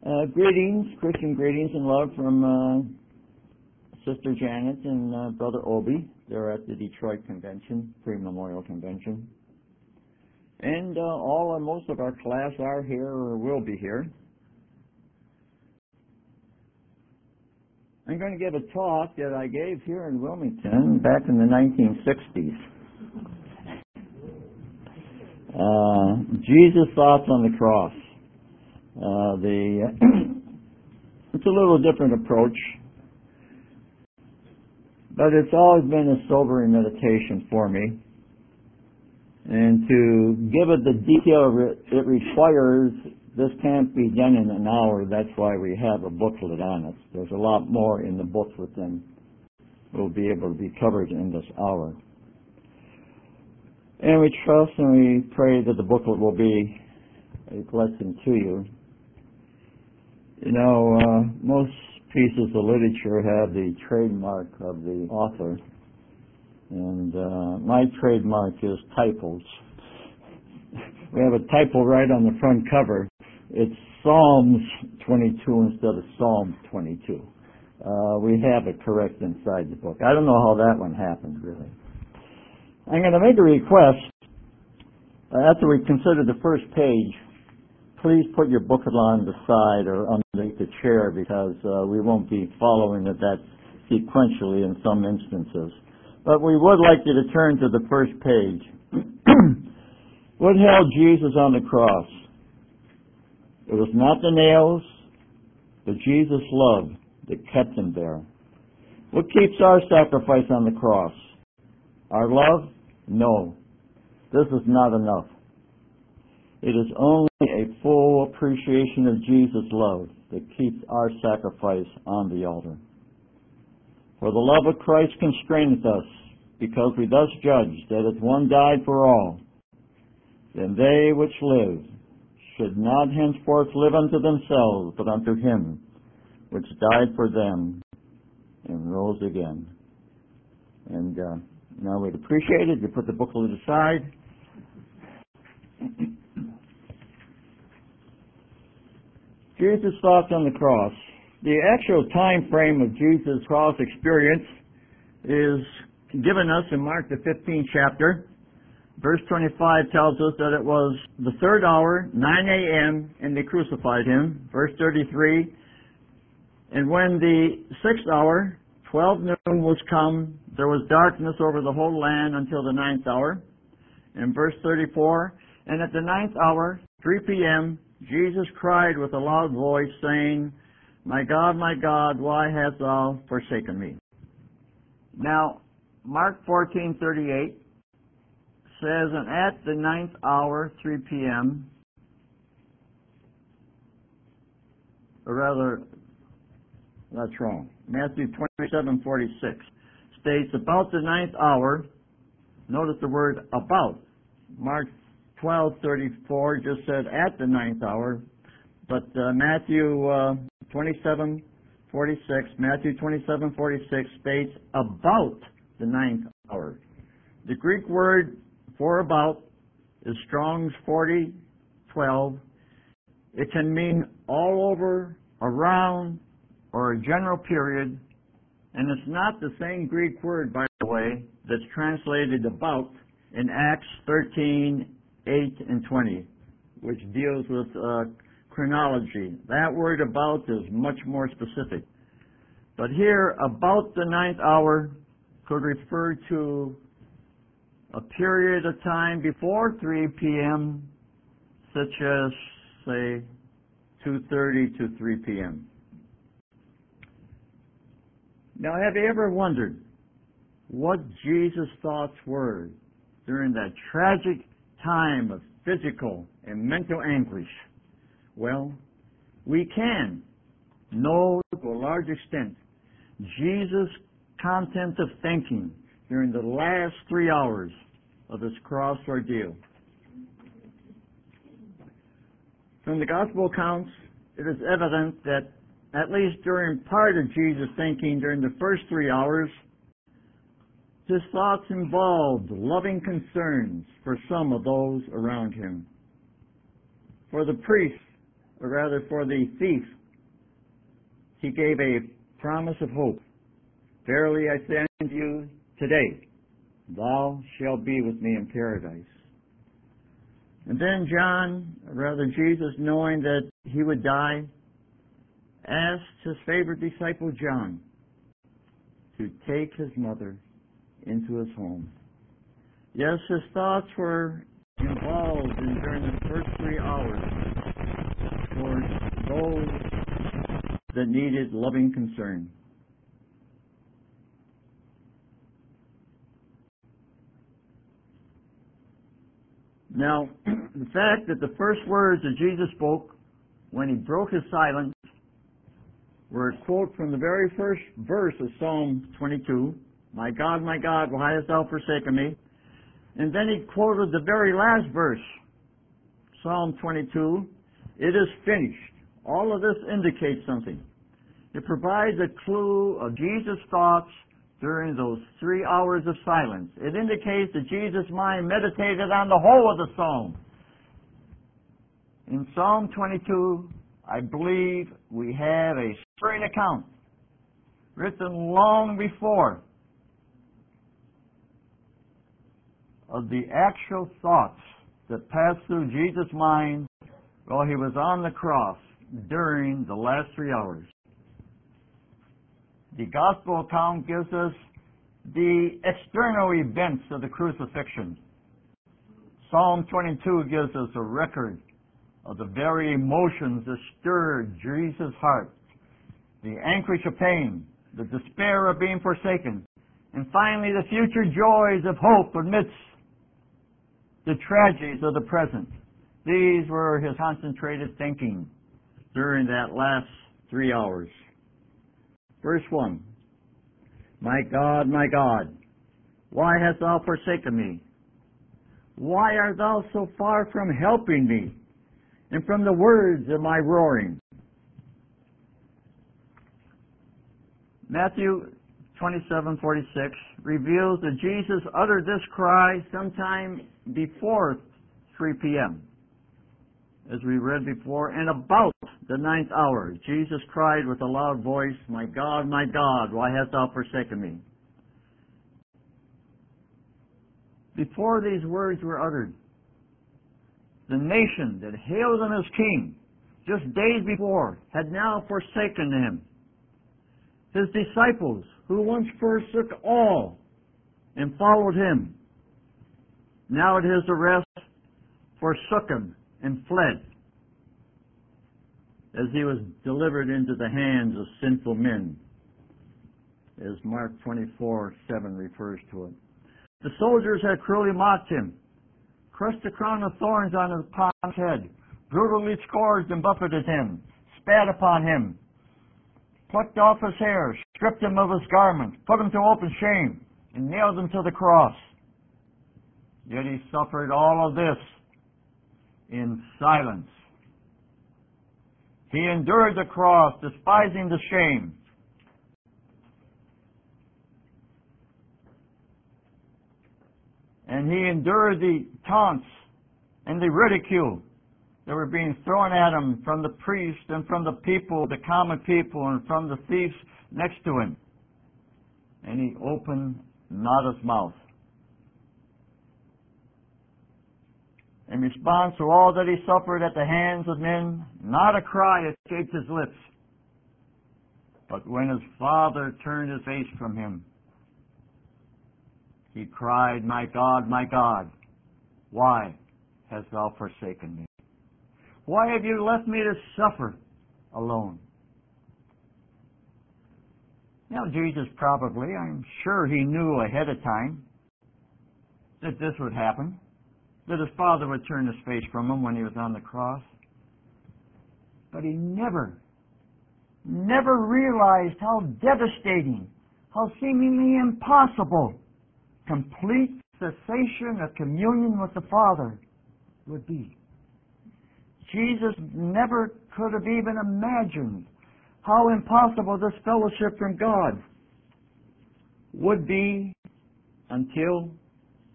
Greetings, Christian greetings and love from Sister Janet and Brother Obi. They're at the Detroit Convention, Pre-Memorial Convention. And all or most of our class are here or will be here. I'm going to give a talk that I gave here in Wilmington back in the 1960s. Jesus' thoughts on the cross. It's a little different approach, but it's always been a sobering meditation for me. And to give it the detail it requires, this can't be done in an hour. That's why we have a booklet on it. There's a lot more in the booklet than will be able to be covered in this hour. And we trust and we pray that the booklet will be a blessing to you. You know, most pieces of literature have the trademark of the author, and my trademark is typos. We have a typo right on the front cover. It's Psalms 22 instead of Psalm 22. We have it correct inside the book. I don't know how that one happened, really. I'm going to make a request. After we consider the first page, please put your booklet on the side or underneath the chair, because we won't be following it that sequentially in some instances. But we would like you to turn to the first page. What held Jesus on the cross? It was not the nails, but Jesus' love that kept him there. What keeps our sacrifice on the cross? Our love? No. This is not enough. It is only a full appreciation of Jesus' love that keeps our sacrifice on the altar. For the love of Christ constraineth us, because we thus judge that if one died for all, then they which live should not henceforth live unto themselves, but unto him which died for them and rose again. And now we'd appreciate it. You put the booklet aside. Jesus' thoughts on the cross. The actual time frame of Jesus' cross experience is given us in Mark the 15th chapter. Verse 25 tells us that it was the third hour, 9 a.m., and they crucified him. Verse 33, and when the sixth hour, 12 noon was come, there was darkness over the whole land until the ninth hour. And verse 34, and at the ninth hour, 3 p.m., Jesus cried with a loud voice, saying, my God, why hast thou forsaken me? Now, Mark 14:38 says, and at the ninth hour, 3 p.m., or rather, that's wrong. Matthew 27:46 states, about the ninth hour. Notice the word about. Mark 12:34 just said at the ninth hour, but Matthew 27:46 states about the ninth hour. The Greek word for about is Strong's 40:12. It can mean all over, around, or a general period, and it's not the same Greek word, by the way, that's translated about in Acts 13:8 and 20, which deals with chronology. That word about is much more specific. But here, about the ninth hour could refer to a period of time before 3 p.m., such as, say, 2:30 to 3 p.m. Now, have you ever wondered what Jesus' thoughts were during that tragic time of physical and mental anguish? Well, we can know to a large extent Jesus' content of thinking during the last 3 hours of his cross ordeal. From the gospel accounts, it is evident that at least during part of Jesus' thinking during the first 3 hours, his thoughts involved loving concerns for some of those around him. For the priest, or rather for the thief he gave a promise of hope. Verily I say unto you, today thou shalt be with me in paradise. And then Jesus, knowing that he would die, asked his favorite disciple John to take his mother into his home. Yes, his thoughts were involved during the first 3 hours towards those that needed loving concern. Now, the fact that the first words that Jesus spoke when he broke his silence were a quote from the very first verse of Psalm 22, my God, why hast thou forsaken me? And then he quoted the very last verse, Psalm 22, it is finished. All of this indicates something. It provides a clue of Jesus' thoughts during those 3 hours of silence. It indicates that Jesus' mind meditated on the whole of the psalm. In Psalm 22, I believe we have a stirring account written long before of the actual thoughts that passed through Jesus' mind while he was on the cross during the last 3 hours. The Gospel account gives us the external events of the crucifixion. Psalm 22 gives us a record of the very emotions that stirred Jesus' heart, the anguish of pain, the despair of being forsaken, and finally the future joys of hope amidst the tragedies of the present. These were his concentrated thinking during that last 3 hours. Verse 1, my God, why hast thou forsaken me? Why art thou so far from helping me and from the words of my roaring? Matthew 27:46 reveals that Jesus uttered this cry sometime before 3 p.m. As we read before, and about the 9th hour, Jesus cried with a loud voice, my God, why hast thou forsaken me? Before these words were uttered, the nation that hailed him as king just days before had now forsaken him. His disciples, who once forsook all and followed him, now at his arrest forsook him and fled as he was delivered into the hands of sinful men, as Mark 24:7 refers to it. The soldiers had cruelly mocked him, crushed a crown of thorns on his head, brutally scourged and buffeted him, spat upon him, plucked off his hair, stripped him of his garments, put him to open shame, and nailed him to the cross. Yet he suffered all of this in silence. He endured the cross, despising the shame. And he endured the taunts and the ridicule that were being thrown at him from the priests and from the people, the common people, and from the thieves next to him. And he opened not his mouth. In response to all that he suffered at the hands of men, not a cry escaped his lips. But when his Father turned his face from him, he cried, my God, why hast thou forsaken me? Why have you left me to suffer alone? Now Jesus probably, I'm sure he knew ahead of time that this would happen, that his Father would turn his face from him when he was on the cross. But he never realized how devastating, how seemingly impossible complete cessation of communion with the Father would be. Jesus never could have even imagined how impossible this fellowship from God would be until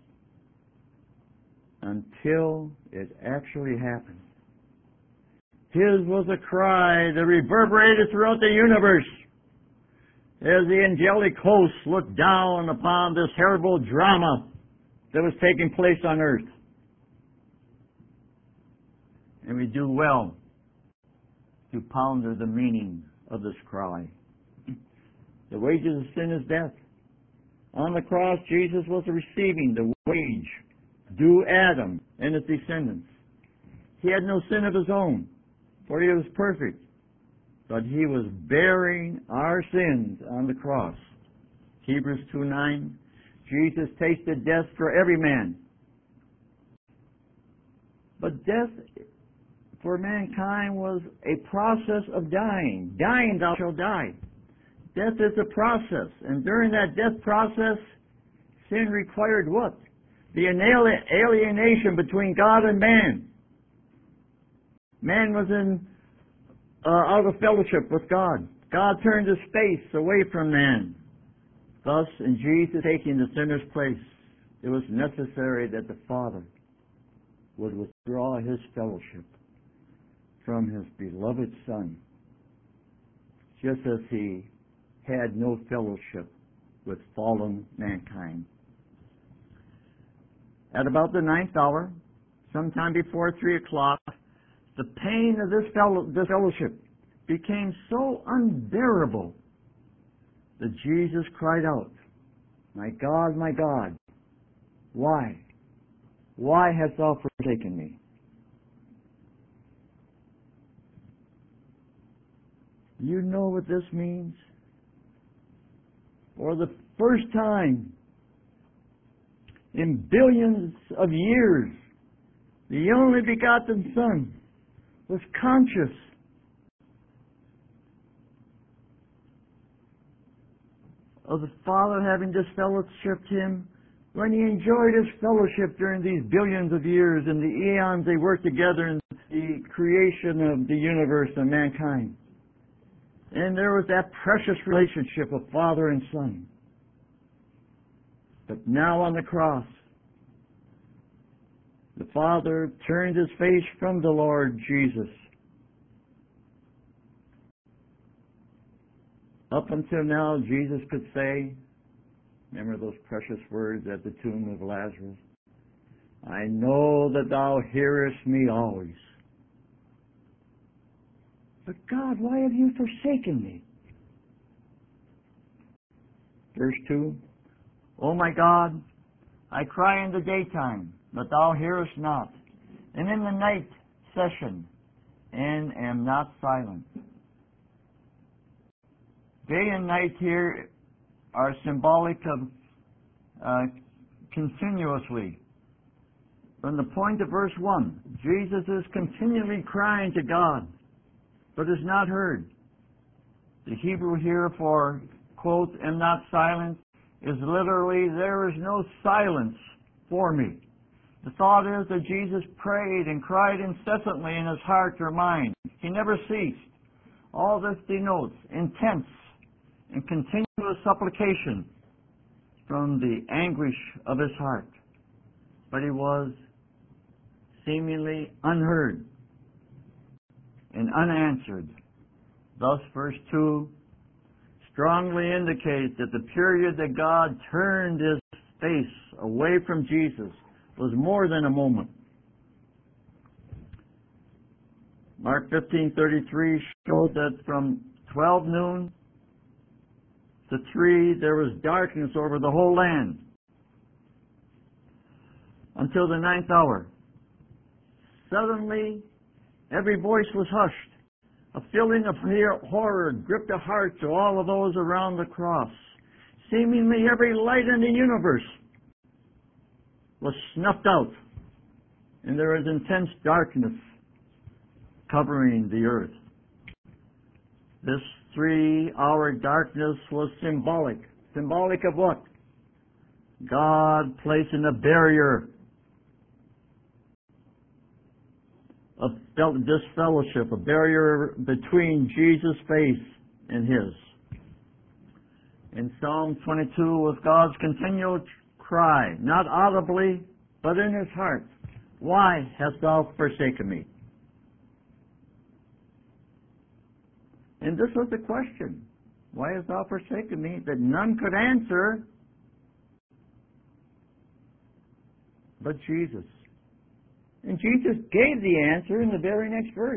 it actually happened. His was a cry that reverberated throughout the universe as the angelic hosts looked down upon this terrible drama that was taking place on earth. And we do well to ponder the meaning of this cry. The wages of sin is death. On the cross, Jesus was receiving the wage due Adam and his descendants. He had no sin of his own, for he was perfect, but he was bearing our sins on the cross. Hebrews 2:9, Jesus tasted death for every man. But death for mankind was a process of dying. Dying thou shalt die. Death is a process, and during that death process, sin required what? The alienation between God and man. Man was out of fellowship with God. God turned his face away from man. Thus, in Jesus taking the sinner's place, it was necessary that the Father would withdraw his fellowship from his beloved Son, just as he had no fellowship with fallen mankind. At about the 9th hour, sometime before 3 o'clock, the pain of this fellowship became so unbearable that Jesus cried out, my God, why hast thou forsaken me?" You know what this means? For the first time in billions of years, the only begotten Son was conscious of the Father having disfellowshipped him when he enjoyed his fellowship during these billions of years and the eons they worked together in the creation of the universe and mankind. And there was that precious relationship of Father and Son. But now on the cross, the Father turned his face from the Lord Jesus. Up until now, Jesus could say, remember those precious words at the tomb of Lazarus? I know that thou hearest me always. But God, why have you forsaken me? Verse 2, O my God, I cry in the daytime, but thou hearest not, and in the night session, and am not silent. Day and night here are symbolic of continuously. From the point of verse 1, Jesus is continually crying to God, but is not heard. The Hebrew here for, quote, am not silent, is literally, there is no silence for me. The thought is that Jesus prayed and cried incessantly in his heart or mind. He never ceased. All this denotes intense and continuous supplication from the anguish of his heart. But he was seemingly unheard and unanswered. Thus, verse 2 strongly indicates that the period that God turned his face away from Jesus was more than a moment. Mark 15:33 shows that from 12 noon to 3 there was darkness over the whole land until the 9th hour. Suddenly, every voice was hushed. A feeling of horror gripped the hearts of all of those around the cross. Seemingly every light in the universe was snuffed out, and there was intense darkness covering the earth. This 3-hour darkness was symbolic. Symbolic of what? God placing a barrier of disfellowship, a barrier between Jesus' face and his. In Psalm 22 was God's continual cry, not audibly, but in his heart, why hast thou forsaken me? And this was the question. Why hast thou forsaken me? That none could answer but Jesus. And Jesus gave the answer in the very next verse.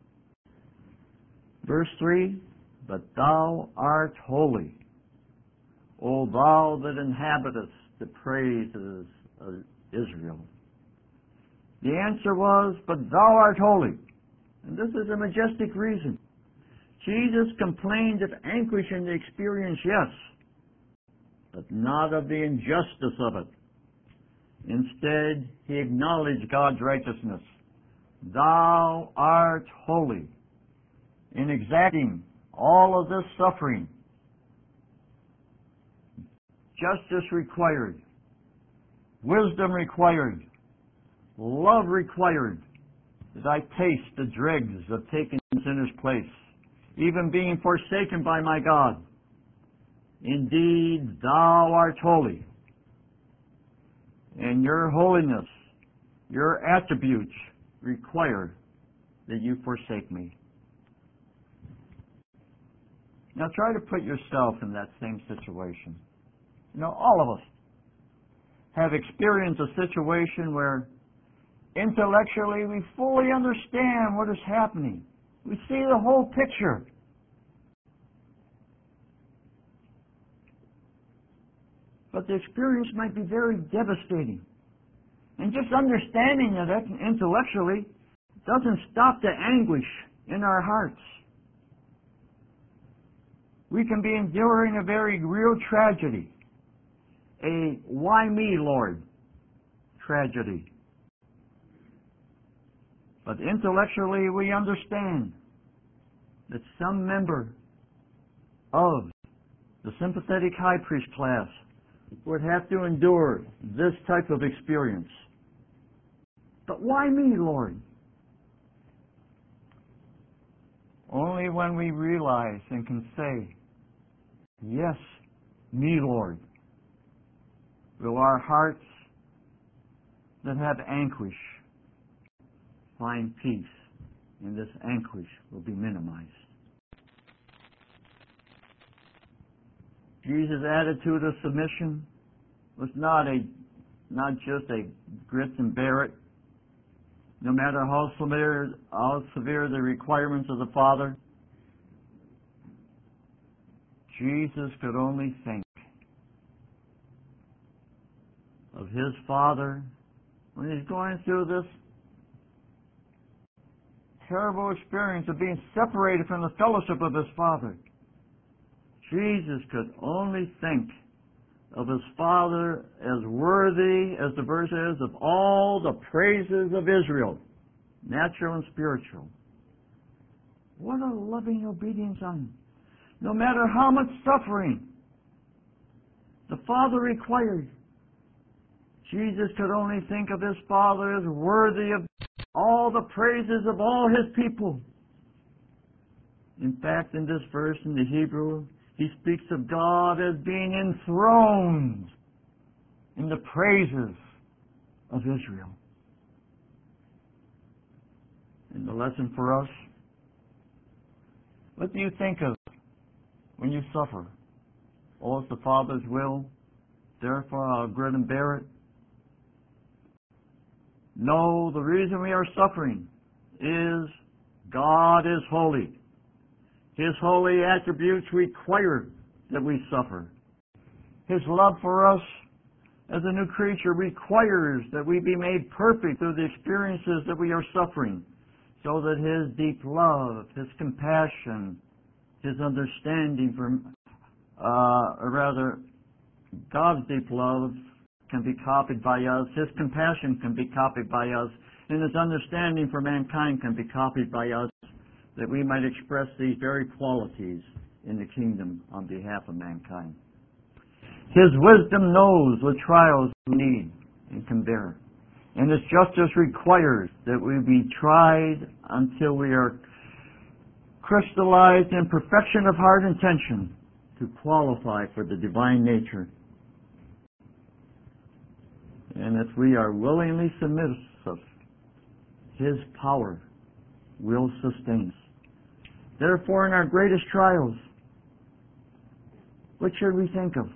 Verse 3, but thou art holy, O thou that inhabitest the praises of Israel. The answer was, but thou art holy. And this is a majestic reason. Jesus complained of anguish in the experience, yes, but not of the injustice of it. Instead, he acknowledged God's righteousness. Thou art holy. In exacting all of this suffering, justice required, wisdom required, love required, that I taste the dregs of taking the sinner's place, even being forsaken by my God. Indeed, thou art holy, and your holiness, your attributes require that you forsake me. Now try to put yourself in that same situation. You know, all of us have experienced a situation where intellectually we fully understand what is happening. We see the whole picture. But the experience might be very devastating. And just understanding it intellectually doesn't stop the anguish in our hearts. We can be enduring a very real tragedy, a why me, Lord tragedy. But intellectually we understand that some member of the sympathetic high priest class would have to endure this type of experience. But why me, Lord? Only when we realize and can say, yes, me, Lord, will our hearts that have anguish find peace, and this anguish will be minimized. Jesus' attitude of submission was not just a grit and bear it. No matter how severe the requirements of the Father, Jesus could only think of His Father when He's going through this terrible experience of being separated from the fellowship of His Father. Jesus could only think of His Father as worthy, as the verse is, of all the praises of Israel, natural and spiritual. What a loving, obedient Son. No matter how much suffering the Father required, Jesus could only think of His Father as worthy of all the praises of all His people. In fact, in this verse in the Hebrew, he speaks of God as being enthroned in the praises of Israel. And the lesson for us, what do you think of when you suffer? Oh, it's the Father's will, therefore I'll grit and bear it. No, the reason we are suffering is God is holy. His holy attributes require that we suffer. His love for us as a new creature requires that we be made perfect through the experiences that we are suffering, so that His deep love, His compassion, His understanding God's deep love can be copied by us, His compassion can be copied by us, and His understanding for mankind can be copied by us, that we might express these very qualities in the kingdom on behalf of mankind. His wisdom knows what trials we need and can bear. And His justice requires that we be tried until we are crystallized in perfection of heart and intention to qualify for the divine nature. And if we are willingly submissive, His power will sustain us. Therefore, in our greatest trials, what should we think of?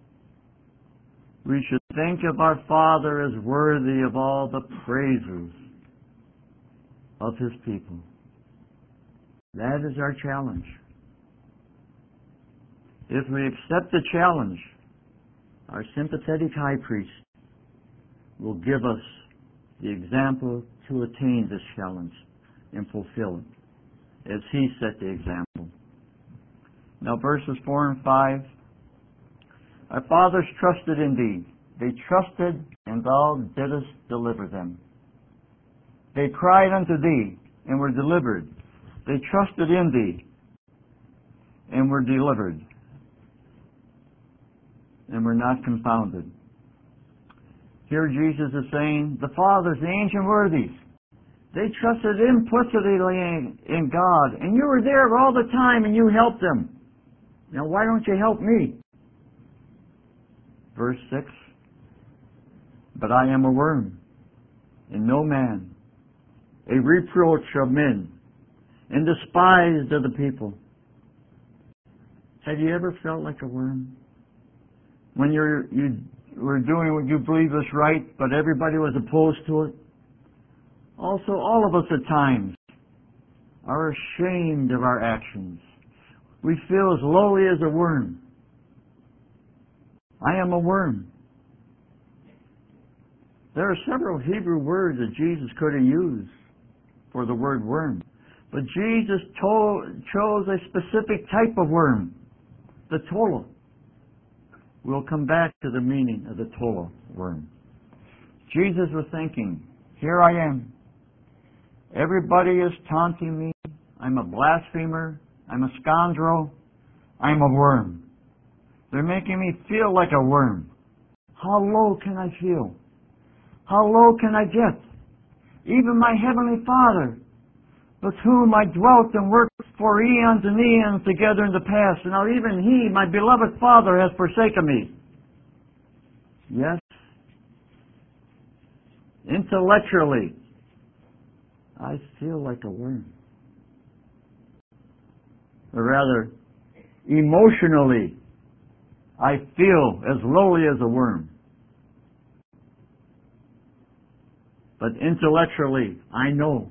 We should think of our Father as worthy of all the praises of His people. That is our challenge. If we accept the challenge, our sympathetic high priest will give us the example to attain this challenge and fulfill it, as He set the example. Now verses 4 and 5. Our fathers trusted in Thee. They trusted, and Thou didst deliver them. They cried unto Thee, and were delivered. They trusted in Thee, and were delivered, and were not confounded. Here Jesus is saying, the fathers, the ancient worthies, they trusted implicitly in God, and you were there all the time, and you helped them. Now why don't you help me? Verse 6, but I am a worm, and no man, a reproach of men, and despised of the people. Have you ever felt like a worm? When you were doing what you believe is right, but everybody was opposed to it? Also, all of us at times are ashamed of our actions. We feel as lowly as a worm. I am a worm. There are several Hebrew words that Jesus could have used for the word worm. But Jesus chose a specific type of worm, the tola. We'll come back to the meaning of the tola worm. Jesus was thinking, here I am. Everybody is taunting me. I'm a blasphemer. I'm a scoundrel. I'm a worm. They're making me feel like a worm. How low can I feel? How low can I get? Even my Heavenly Father, with whom I dwelt and worked for eons and eons together in the past, and now even He, my beloved Father, has forsaken me. Yes, intellectually, I feel like a worm. Or rather, emotionally, I feel as lowly as a worm. But intellectually, I know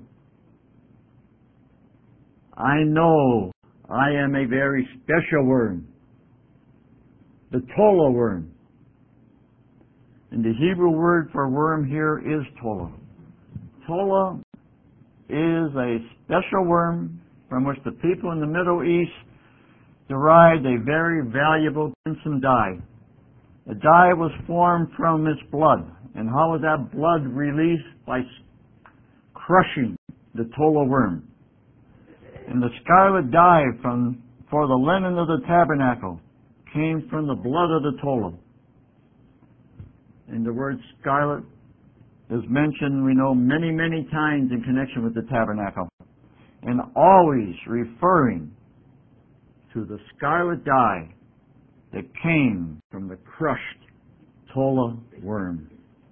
I am a very special worm. The tola worm. And the Hebrew word for worm here is tola. Tola is a special worm from which the people in the Middle East derived a very valuable crimson dye. The dye was formed from its blood. And how was that blood released? By crushing the tola worm. And the scarlet dye for the linen of the tabernacle came from the blood of the tola. And the word scarlet is mentioned, we know, many, many times in connection with the tabernacle. And always referring to the scarlet dye that came from the crushed tola worm.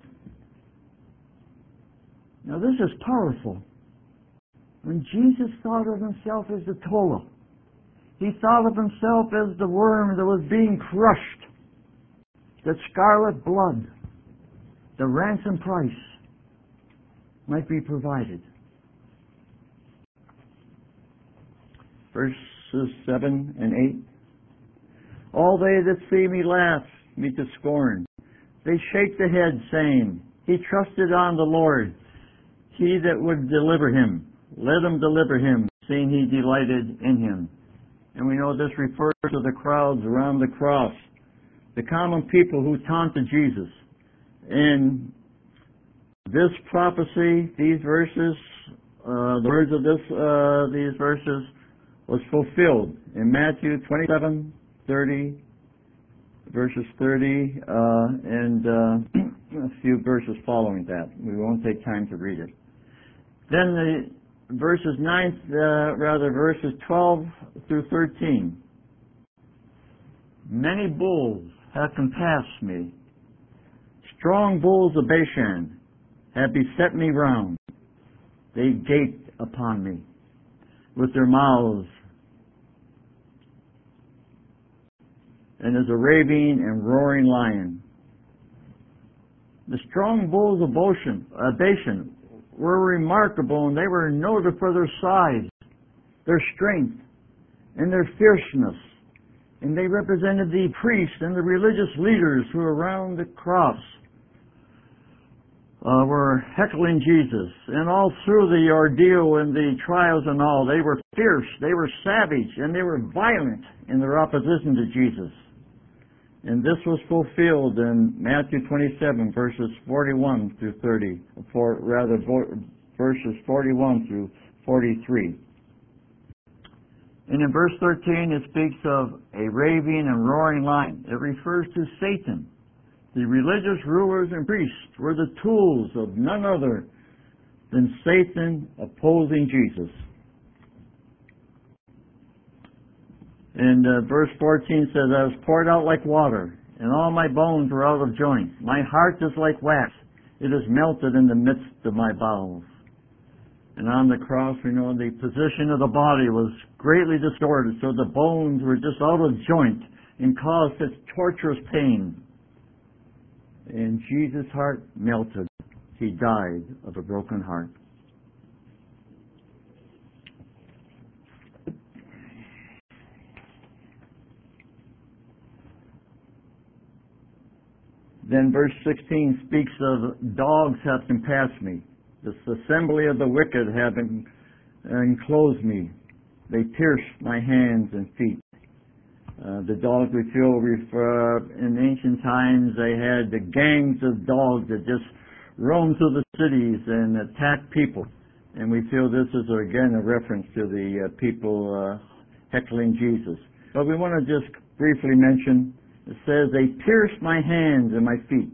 Now this is powerful. When Jesus thought of Himself as the tola, He thought of Himself as the worm that was being crushed. That scarlet blood, the ransom price, might be provided. Verses 7 and 8. All they that see me laugh me to scorn. They shake the head, saying, He trusted on the Lord. He that would deliver him, let Him deliver him, seeing He delighted in him. And we know this refers to the crowds around the cross, the common people who taunted Jesus. And this prophecy, these verses, the words of these verses, was fulfilled in Matthew 27:30, verses 30, and a few verses following that. We won't take time to read it. Then the verses 12 through 13. Many bulls have compassed me. Strong bulls of Bashan have beset me round. They gaped upon me. With their mouths and as a raving and roaring lion. The strong bulls of Bashan were remarkable, and they were noted for their size, their strength, and their fierceness. And they represented the priests and the religious leaders who were around the cross were heckling Jesus. And all through the ordeal and the trials and all, they were fierce, they were savage, and they were violent in their opposition to Jesus. And this was fulfilled in Matthew 27, verses 41 through 30, verses 41 through 43. And in verse 13, it speaks of a raving and roaring lion. It refers to Satan. The religious rulers and priests were the tools of none other than Satan opposing Jesus. And verse 14 says, I was poured out like water, and all my bones were out of joint. My heart is like wax. It is melted in the midst of my bowels. And on the cross, we know the position of the body was greatly distorted, so the bones were just out of joint and caused such torturous pain. And Jesus' heart melted. He died of a broken heart. Then verse 16 speaks of dogs have compassed me. This assembly of the wicked have enclosed me. They pierced my hands and feet. The dogs we feel in ancient times, they had the gangs of dogs that just roamed through the cities and attacked people. And we feel this is again a reference to the people heckling Jesus. But we want to just briefly mention, it says, they pierced my hands and my feet.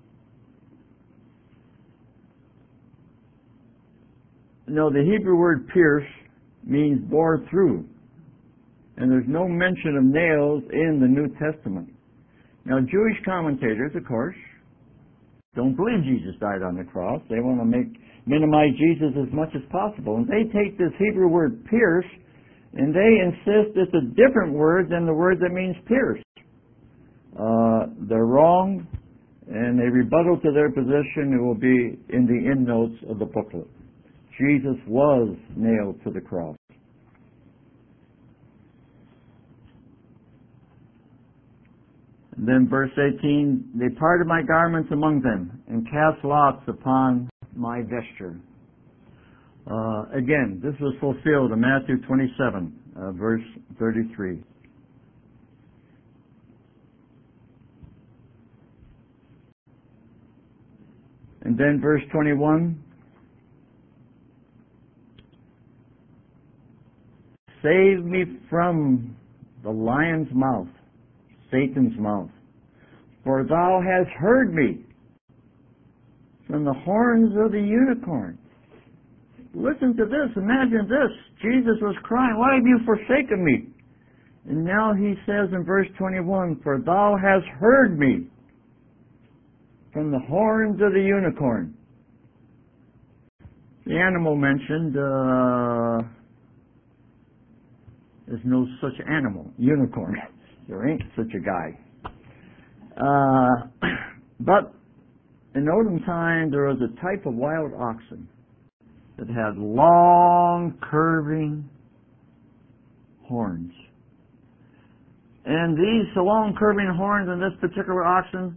No, the Hebrew word pierce means bore through. And there's no mention of nails in the New Testament. Now, Jewish commentators, of course, don't believe Jesus died on the cross. They want to minimize Jesus as much as possible. And they take this Hebrew word pierce, and they insist it's a different word than the word that means pierce. They're wrong, and a rebuttal to their position it will be in the endnotes of the booklet. Jesus was nailed to the cross. And then verse 18, they parted my garments among them and cast lots upon my vesture. Again, this was fulfilled in Matthew 27, verse 33. And then verse 21, save me from the lion's mouth, Satan's mouth, for thou hast heard me from the horns of the unicorn. Listen to this, imagine this. Jesus was crying, why have you forsaken me? And now he says in verse 21, for thou hast heard me from the horns of the unicorn. The animal mentioned, there's no such animal, unicorn. There ain't such a guy. But in olden time, there was a type of wild oxen that had long, curving horns. And these long, curving horns in this particular oxen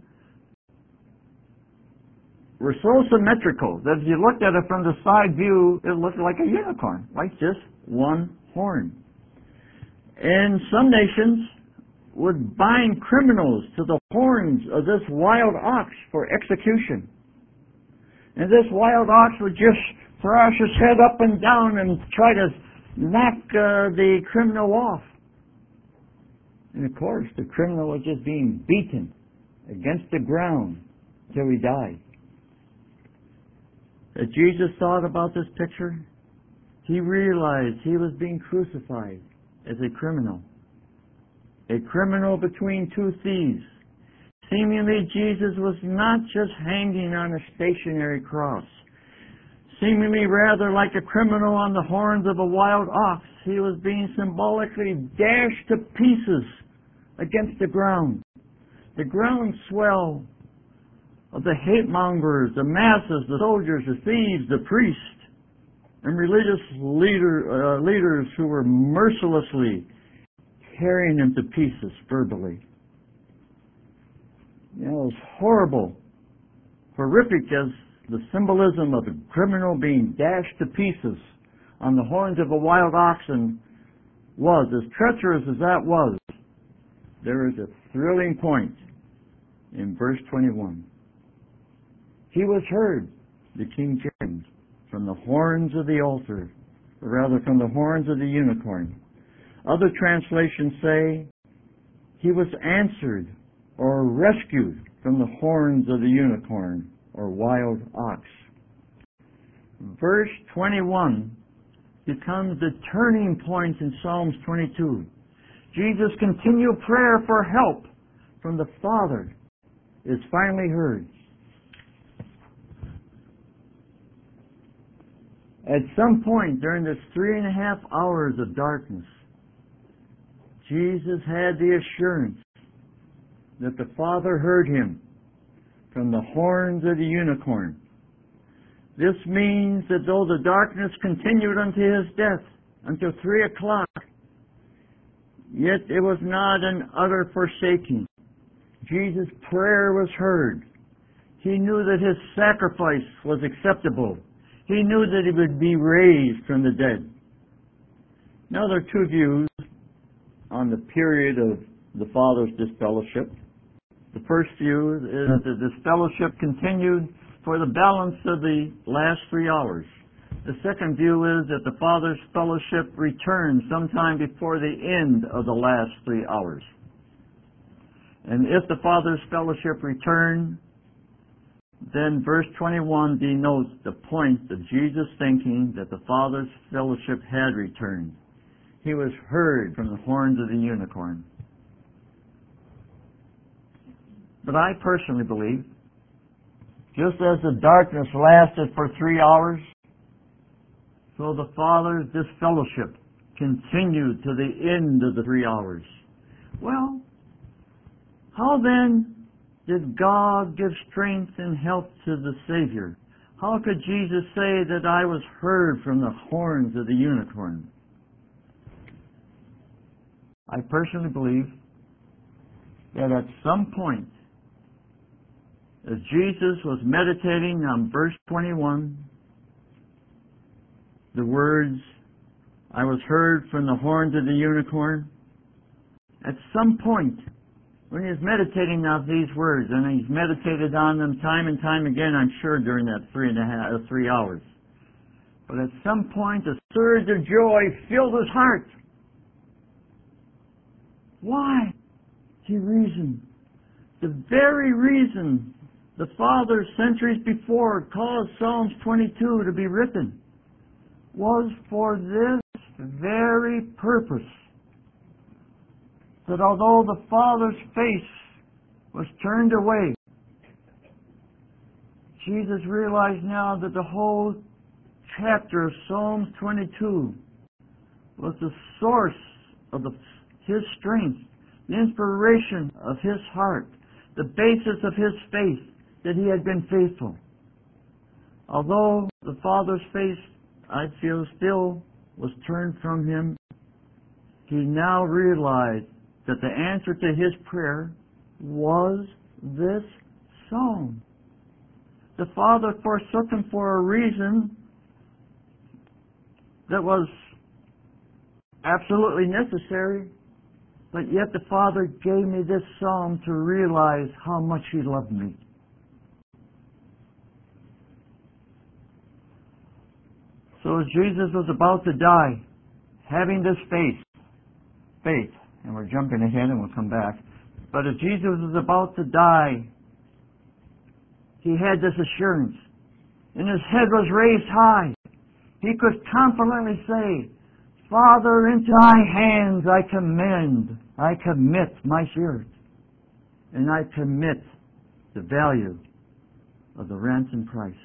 were so symmetrical that if you looked at it from the side view, it looked like a unicorn, like just one horn. And some nations would bind criminals to the horns of this wild ox for execution. And this wild ox would just thrash his head up and down and try to knock the criminal off. And of course, the criminal was just being beaten against the ground till he died. As Jesus thought about this picture, he realized he was being crucified as a criminal between two thieves. Seemingly, Jesus was not just hanging on a stationary cross. Seemingly rather like a criminal on the horns of a wild ox, he was being symbolically dashed to pieces against the groundswell of the hate mongers, the masses, the soldiers, the thieves, the priests, and religious leaders who were mercilessly tearing him to pieces verbally. You know, it's horrible, horrific as the symbolism of a criminal being dashed to pieces on the horns of a wild oxen was. As treacherous as that was, there is a thrilling point in verse 21. He was heard, the King James, from the horns of the altar, or rather from the horns of the unicorn. Other translations say he was answered or rescued from the horns of the unicorn or wild ox. Verse 21 becomes the turning point in Psalms 22. Jesus' continual prayer for help from the Father is finally heard. At some point during this 3.5 hours of darkness, Jesus had the assurance that the Father heard him from the horns of the unicorn. This means that though the darkness continued unto his death, until 3 o'clock, yet it was not an utter forsaking. Jesus' prayer was heard. He knew that his sacrifice was acceptable. He knew that he would be raised from the dead. Now there are two views on the period of the Father's disfellowship. The first view is that the disfellowship continued for the balance of the last 3 hours. The second view is that the Father's fellowship returned sometime before the end of the last 3 hours. And if the Father's fellowship returned, then verse 21 denotes the point of Jesus thinking that the Father's fellowship had returned. He was heard from the horns of the unicorn. But I personally believe, just as the darkness lasted for 3 hours, so the Father's disfellowship continued to the end of the 3 hours. Well, how then did God give strength and help to the Savior? How could Jesus say that I was heard from the horns of the unicorn? I personally believe that at some point, as Jesus was meditating on verse 21, the words, I was heard from the horns of the unicorn, at some point, when he was meditating on these words, and he's meditated on them time and time again, I'm sure, during that 3 hours. But at some point, a surge of joy filled his heart. Why? He reasoned. The very reason the Father, centuries before, caused Psalms 22 to be written was for this very purpose. That although the Father's face was turned away, Jesus realized now that the whole chapter of Psalms 22 was the source of his strength, the inspiration of his heart, the basis of his faith, that he had been faithful. Although the Father's face, I feel, still was turned from him, he now realized that the answer to his prayer was this song. The Father forsook him for a reason that was absolutely necessary, but yet the Father gave me this psalm to realize how much he loved me. So as Jesus was about to die, having this faith, and we're jumping ahead and we'll come back, but as Jesus was about to die, he had this assurance, and his head was raised high. He could confidently say, Father, into thy hands I commit my spirit, and I commit the value of the ransom price.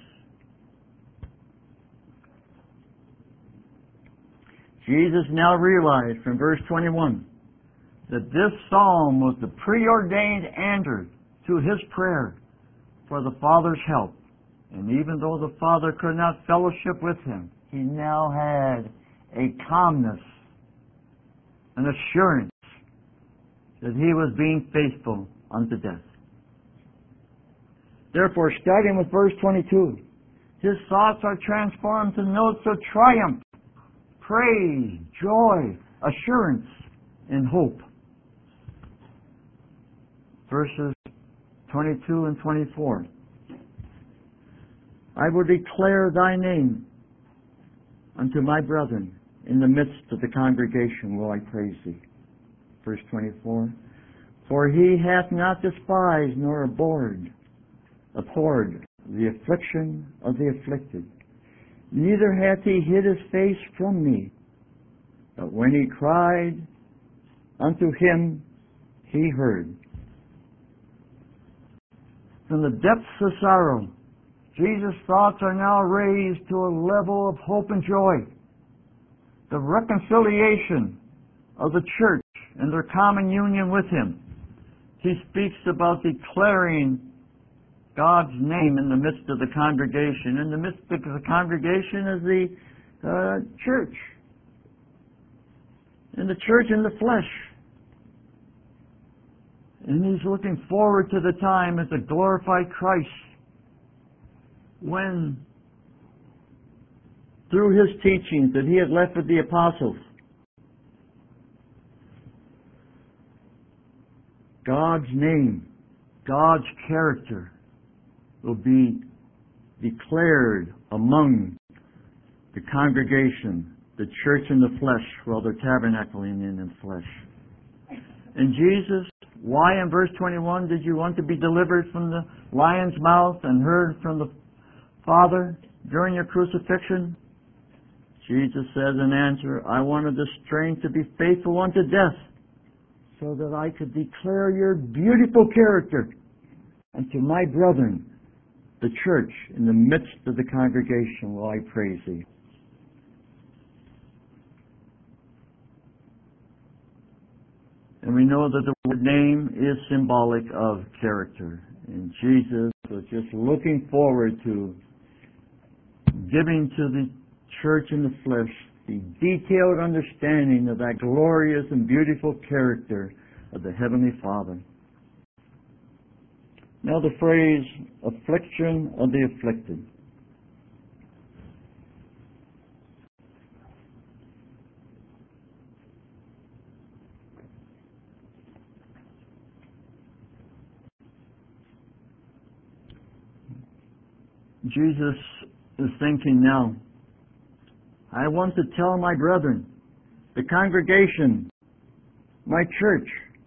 Jesus now realized from verse 21 that this psalm was the preordained answer to his prayer for the Father's help. And even though the Father could not fellowship with him, he now had a calmness, an assurance that he was being faithful unto death. Therefore, starting with verse 22, his thoughts are transformed to notes of triumph, praise, joy, assurance, and hope. Verses 22 and 24. I will declare thy name unto my brethren. In the midst of the congregation will I praise thee. Verse 24. For he hath not despised nor abhorred the affliction of the afflicted. Neither hath he hid his face from me. But when he cried unto him, he heard. From the depths of sorrow, Jesus' thoughts are now raised to a level of hope and joy. The reconciliation of the church and their common union with him. He speaks about declaring God's name in the midst of the congregation. In the midst of the congregation is the church. And the church in the flesh. And he's looking forward to the time as a glorified Christ, when, through his teachings that he had left with the apostles, God's name, God's character will be declared among the congregation, the church in the flesh, while they're tabernacling in the flesh. And Jesus, why in verse 21 did you want to be delivered from the lion's mouth and heard from the Father during your crucifixion? Jesus says in answer, I wanted the strength to be faithful unto death, so that I could declare your beautiful character unto my brethren, the church, in the midst of the congregation will I praise thee. And we know that the word name is symbolic of character. And Jesus was just looking forward to giving to the church in the flesh the detailed understanding of that glorious and beautiful character of the Heavenly Father. Now the phrase, affliction of the afflicted. Jesus is thinking now, I want to tell my brethren, the congregation, my church,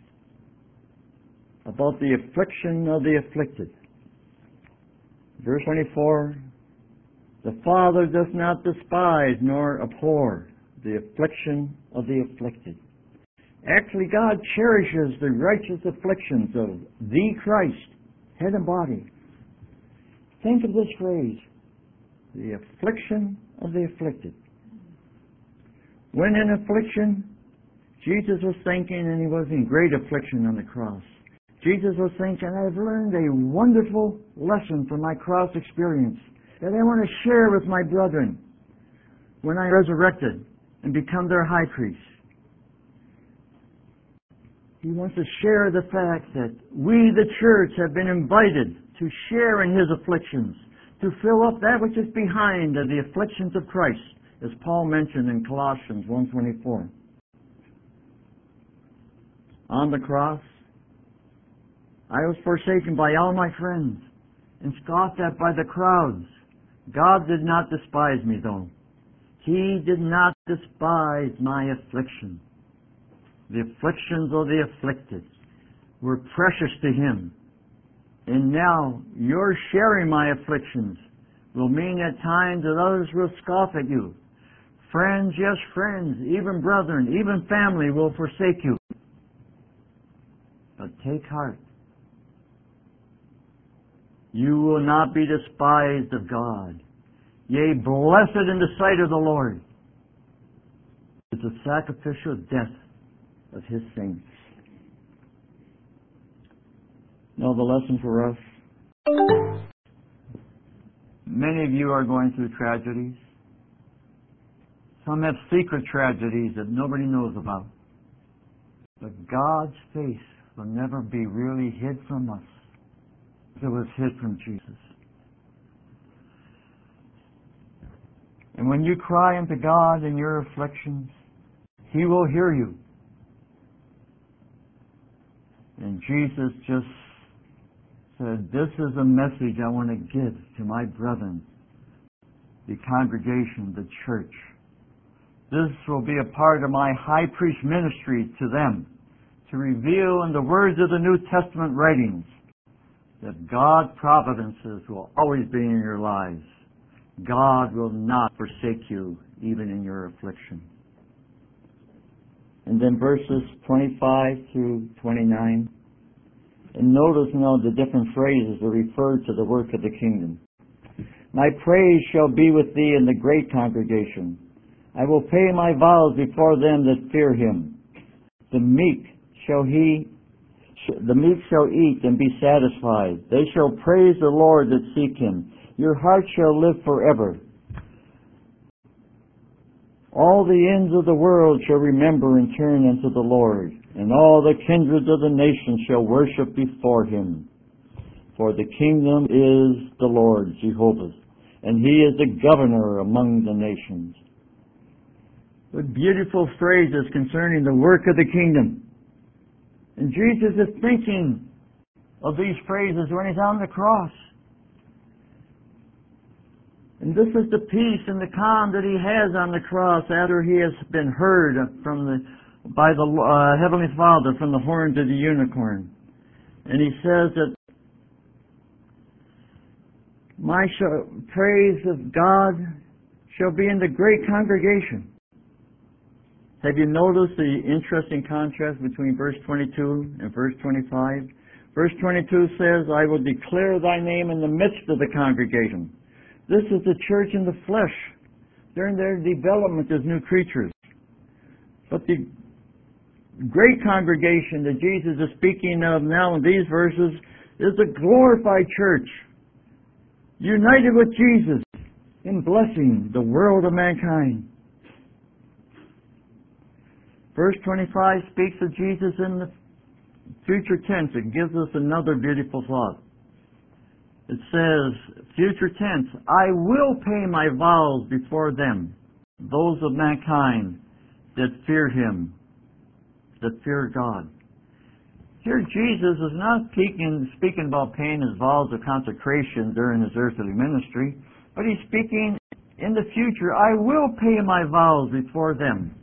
about the affliction of the afflicted. Verse 24, the Father does not despise nor abhor the affliction of the afflicted. Actually, God cherishes the righteous afflictions of the Christ, head and body. Think of this phrase, the affliction of the afflicted. When in affliction, Jesus was thinking, and he was in great affliction on the cross. Jesus was thinking, I've learned a wonderful lesson from my cross experience that I want to share with my brethren when I resurrected and become their high priest. He wants to share the fact that we, the church, have been invited to share in his afflictions, to fill up that which is behind the afflictions of Christ, as Paul mentioned in Colossians 1:24. On the cross, I was forsaken by all my friends and scoffed at by the crowds. God did not despise me, though. He did not despise my affliction. The afflictions of the afflicted were precious to him. And now, your sharing my afflictions will mean at times that others will scoff at you. Friends, yes, friends, even brethren, even family will forsake you. But take heart. You will not be despised of God. Yea, blessed in the sight of the Lord is the sacrificial death of his saints. Know the lesson for us? Many of you are going through tragedies. Some have secret tragedies that nobody knows about. But God's face will never be really hid from us. It was hid from Jesus. And when you cry unto God in your afflictions, He will hear you. And Jesus just said, this is a message I want to give to my brethren, the congregation, the church. This will be a part of my high priest ministry to them, to reveal in the words of the New Testament writings that God's providences will always be in your lives. God will not forsake you even in your affliction. And then verses 25 through 29. And notice now the different phrases that refer to the work of the kingdom. My praise shall be with thee in the great congregation. I will pay my vows before them that fear him. The meek shall eat and be satisfied. They shall praise the Lord that seek him. Your heart shall live forever. All the ends of the world shall remember and turn unto the Lord, and all the kindreds of the nations shall worship before him. For the kingdom is the Lord Jehovah's, and he is the governor among the nations. What beautiful phrases concerning the work of the kingdom. And Jesus is thinking of these phrases when he's on the cross. And this is the peace and the calm that he has on the cross after he has been heard by the Heavenly Father from the horn to the unicorn. And he says that my praise of God shall be in the great congregation. Have you noticed the interesting contrast between verse 22 and verse 25? Verse 22 says, I will declare thy name in the midst of the congregation. This is the church in the flesh. They're in their development as new creatures. But the great congregation that Jesus is speaking of now in these verses is the glorified church, united with Jesus in blessing the world of mankind. Verse 25 speaks of Jesus in the future tense. It gives us another beautiful thought. It says, future tense, I will pay my vows before them, those of mankind that fear him, that fear God. Here Jesus is not speaking about paying his vows of consecration during his earthly ministry, but he's speaking in the future, I will pay my vows before them.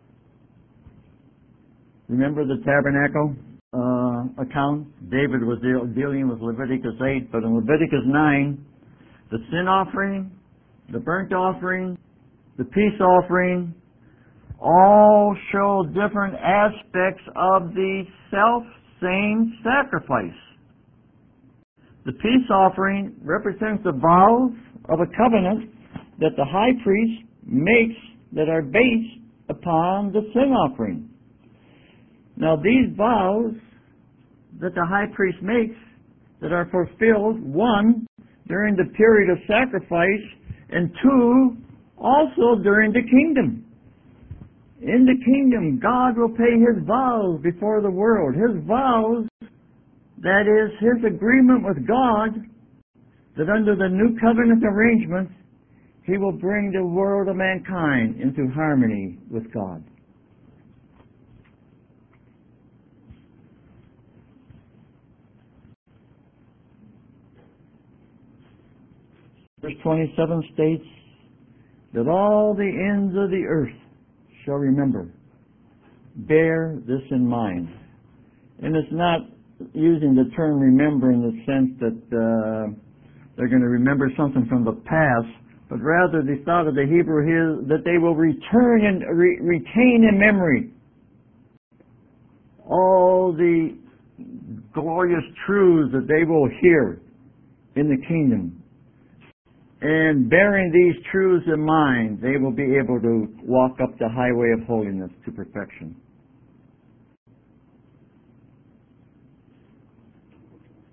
Remember the tabernacle account? David was dealing with Leviticus 8, but in Leviticus 9, the sin offering, the burnt offering, the peace offering, all show different aspects of the self-same sacrifice. The peace offering represents the vows of a covenant that the high priest makes that are based upon the sin offering. Now these vows that the high priest makes that are fulfilled, one, during the period of sacrifice, and two, also during the kingdom. In the kingdom, God will pay his vows before the world. His vows, that is, his agreement with God, that under the new covenant arrangement, he will bring the world of mankind into harmony with God. Verse 27 states that all the ends of the earth shall remember. Bear this in mind. And it's not using the term remember in the sense that they're going to remember something from the past, but rather the thought of the Hebrew here that they will return and retain in memory all the glorious truths that they will hear in the kingdom. And bearing these truths in mind, they will be able to walk up the highway of holiness to perfection.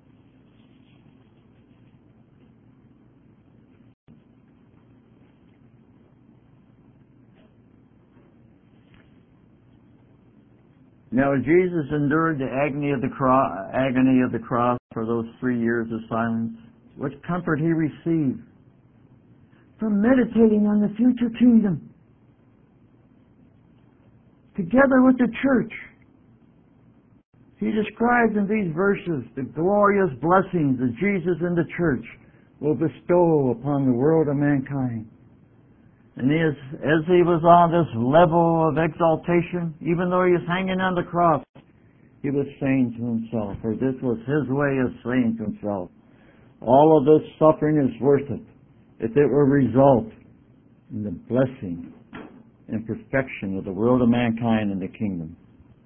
Now, Jesus endured the agony of the cross for those 3 years of silence. What comfort he received from meditating on the future kingdom, together with the church. He describes in these verses the glorious blessings that Jesus and the church will bestow upon the world of mankind. And as he was on this level of exaltation, even though he was hanging on the cross, he was saying to himself, or this was his way of saying to himself, all of this suffering is worth it if it will result in the blessing and perfection of the world of mankind and the kingdom.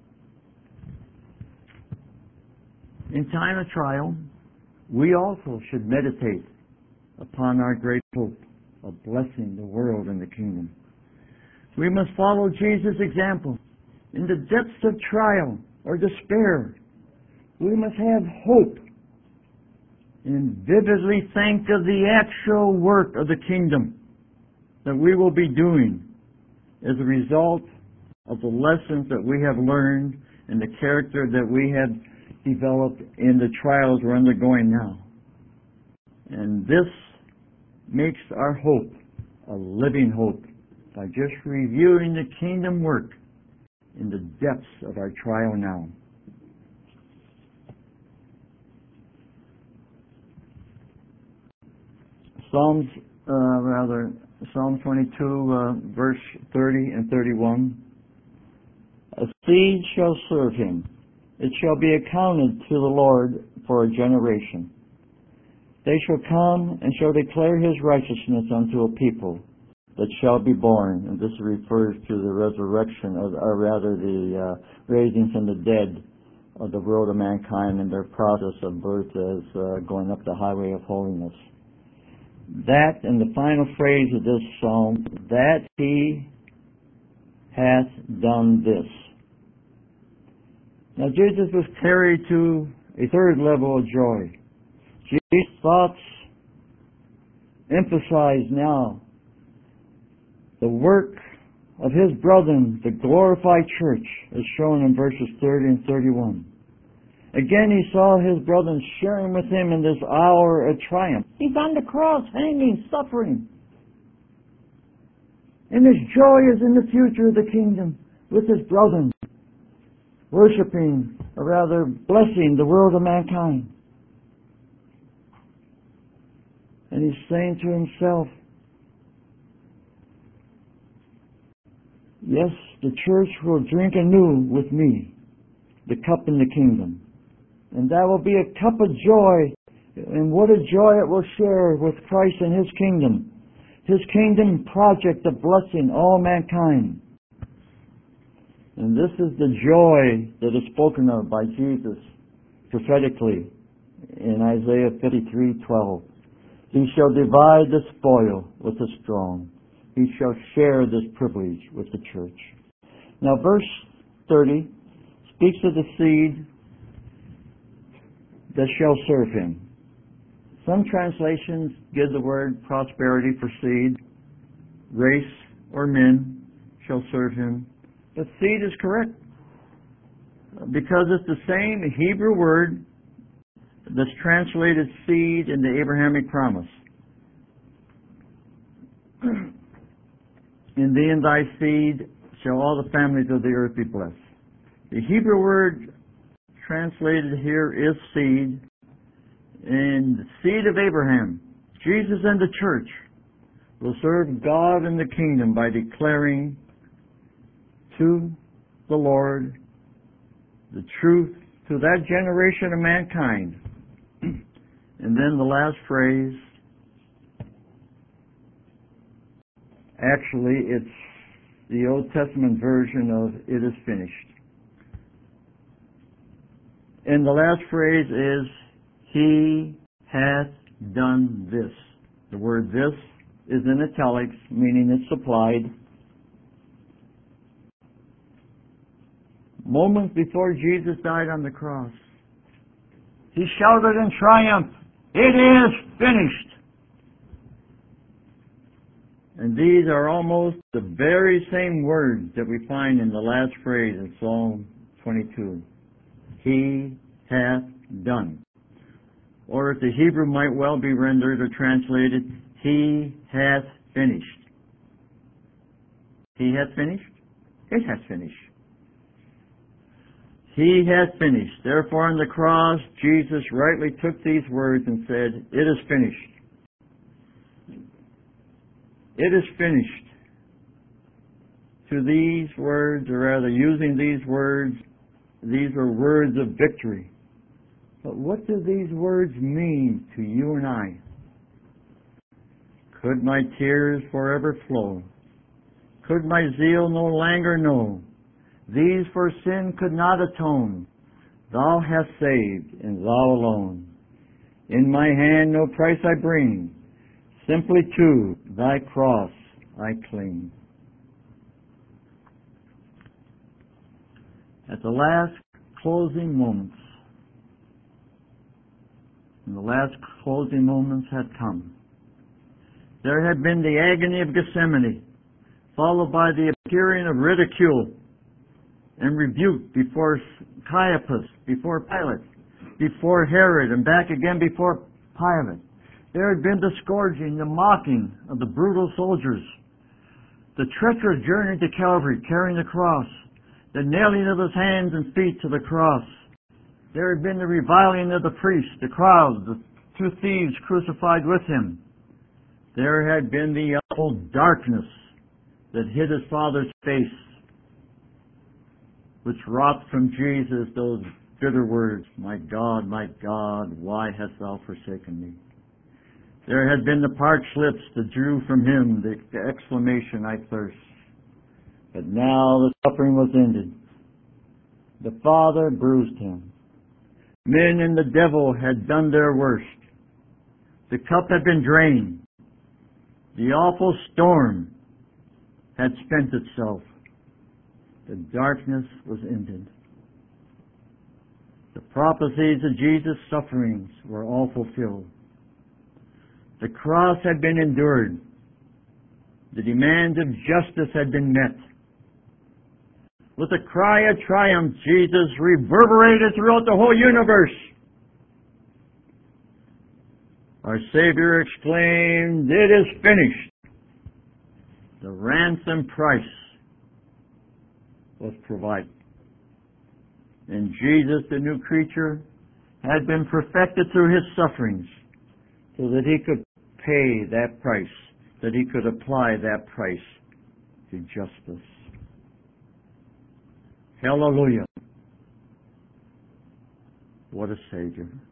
In time of trial, we also should meditate upon our great hope of blessing the world and the kingdom. We must follow Jesus' example. In the depths of trial or despair, we must have hope and vividly think of the actual work of the kingdom that we will be doing as a result of the lessons that we have learned and the character that we have developed in the trials we're undergoing now. And this makes our hope a living hope by just reviewing the kingdom work in the depths of our trial now. Psalm 22, verse 30 and 31. A seed shall serve him. It shall be accounted to the Lord for a generation. They shall come and shall declare his righteousness unto a people that shall be born. And this refers to the resurrection, or rather the raising from the dead of the world of mankind and their process of birth as going up the highway of holiness. That, and the final phrase of this psalm, that he hath done this. Now Jesus was carried to a third level of joy. Jesus' thoughts emphasize now the work of his brethren, the glorified church, as shown in verses 30 and 31. Again, he saw his brethren sharing with him in this hour of triumph. He's on the cross, hanging, suffering. And his joy is in the future of the kingdom with his brethren, worshiping, or rather blessing the world of mankind. And he's saying to himself, yes, the church will drink anew with me the cup in the kingdom. And that will be a cup of joy. And what a joy it will share with Christ and his kingdom. His kingdom project of blessing all mankind. And this is the joy that is spoken of by Jesus prophetically in Isaiah 53:12. He shall divide the spoil with the strong. He shall share this privilege with the church. Now verse 30 speaks of the seed that shall serve him. Some translations give the word prosperity for seed. Race or men shall serve him. But seed is correct because it's the same Hebrew word that's translated seed in the Abrahamic promise. In thee and thy seed shall all the families of the earth be blessed. The Hebrew word translated here is seed, and the seed of Abraham, Jesus and the church, will serve God and the kingdom by declaring to the Lord the truth to that generation of mankind. And then the last phrase, actually it's the Old Testament version of it is finished. And the last phrase is, he hath done this. The word this is in italics, meaning it's supplied. Moments before Jesus died on the cross, he shouted in triumph, it is finished. And these are almost the very same words that we find in the last phrase in Psalm 22. He hath done. Or if the Hebrew might well be rendered or translated, He hath finished. He hath finished? It hath finished. He hath finished. Therefore on the cross, Jesus rightly took these words and said, it is finished. It is finished. To these words, or rather using these words, these are words of victory. But what do these words mean to you and I? Could my tears forever flow? Could my zeal no longer know? These for sin could not atone. Thou hast saved, and Thou alone. In my hand no price I bring. Simply to Thy cross I cling. At the last closing moments, and the last closing moments had come, there had been the agony of Gethsemane, followed by the appearing of ridicule and rebuke before Caiaphas, before Pilate, before Herod, and back again before Pilate. There had been the scourging, the mocking of the brutal soldiers, the treacherous journey to Calvary, carrying the cross, the nailing of His hands and feet to the cross. There had been the reviling of the priests, the crowd, the two thieves crucified with Him. There had been the awful darkness that hid His Father's face, which wrought from Jesus those bitter words, my God, why hast Thou forsaken me? There had been the parched lips that drew from Him the exclamation, I thirst. But now the suffering was ended. The Father bruised Him. Men and the devil had done their worst. The cup had been drained. The awful storm had spent itself. The darkness was ended. The prophecies of Jesus' sufferings were all fulfilled. The cross had been endured. The demands of justice had been met. With a cry of triumph, Jesus reverberated throughout the whole universe. Our Savior exclaimed, it is finished. The ransom price was provided. And Jesus, the new creature, had been perfected through His sufferings so that He could pay that price, that He could apply that price to justice. Hallelujah. What a Savior.